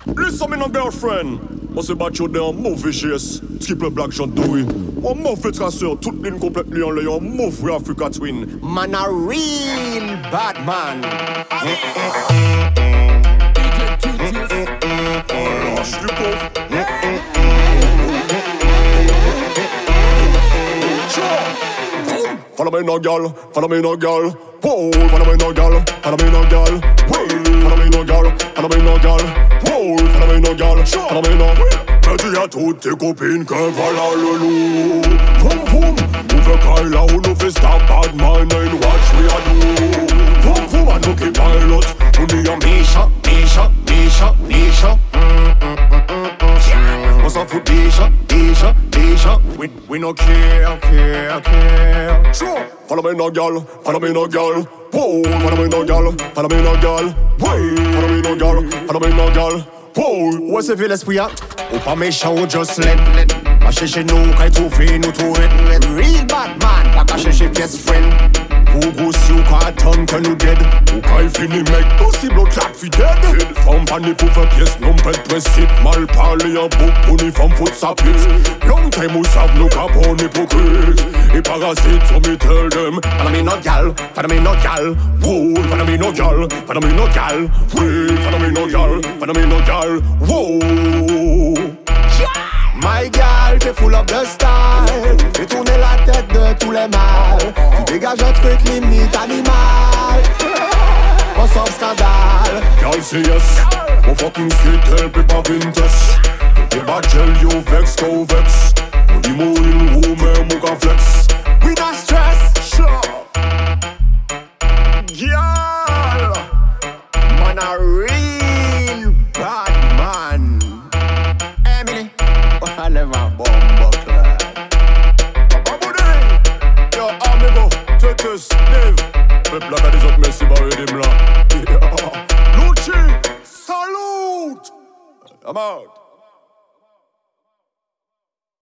Listen me no girlfriend. Moi c'est battu dans mauvais chess. Triple black shot doué. On mauvais traceur, toute ligne complètement en l'air. Mauvais Africa Twin. Man a real bad man. Lâche du pauvre. Follow me no gal, follow me no gal. Whoa, follow me no gal, follow me no gal. Whoa, follow me no gal, follow me no gal. Whoa, follow me no gal, follow me no. Mais dis à toutes tes copines que voilà le loup. Boum boum, on veut qu'elle là où nous fait stop bad man and watch we a do. Boum boum, à nous qui pilot, on dit à Misha, Misha, Misha, Misha. On s'en fout déjà, déjà, déjà. We no care, care, care. Sure. Follow me no gal, follow me no gal. Whoa, follow me no gal, follow me no gal. Wait, follow me no gal, follow me no gal. Whoa. Où est-ce que l'esprit a? Ou pas méchant ou just let. Pas chercher nous, qu'à trouver nous trouver. Real bad man, pas qu'à chercher pièce friend. Ou gros si ou qu'à attendre que nous dead. Ou qu'à y finir mec, possible au clap fi dead. Femme panne pour faire pièce, non pète principe. Mal parler en bouc, pour ni femme fout sa pute. Long time ou savent nous qu'à bon hypocrite. Et parasite, so me tell them. Follow me no gal, follow me no gal. Whoa, follow me no gal, follow me no gal. Wait, follow me no gal, follow me no gal. Whoa. My gal, t'es full of the style. Fais tourner la tête de tous les mâles. Tu dégages un truc limite animal. On sort scandale. Y'all say yes. Mon fucking street help it pas vintage. T'es bachel yo vex go vex. On dit mou in wou men mou ka flex. We not stress. Sure. Girl, Man a real bad man. Emily, I never bomb club. yo amigo, Tetus, Dave. Peuple la des autres merci bah aider là. Lucci, salute. I'm out.